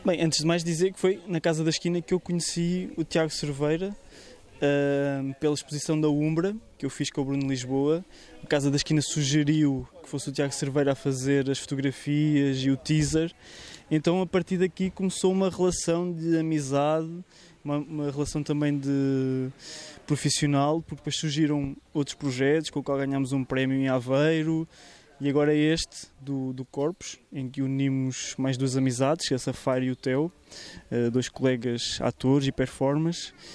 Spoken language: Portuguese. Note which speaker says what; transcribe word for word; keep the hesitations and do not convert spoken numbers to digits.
Speaker 1: Bem, antes de mais dizer que foi na Casa da Esquina que eu conheci o Tiago Cerveira, uh, pela exposição da Umbra, que eu fiz com o Bruno Lisboa. A Casa da Esquina sugeriu que fosse o Tiago Cerveira a fazer as fotografias e o teaser. Então, a partir daqui começou uma relação de amizade, uma, uma relação também de profissional, porque depois surgiram outros projetos, com o qual ganhámos um prémio em Aveiro, e agora é este, do, do Corpos, em que unimos mais duas amizades, a Safari e o Theo, dois colegas atores e performers.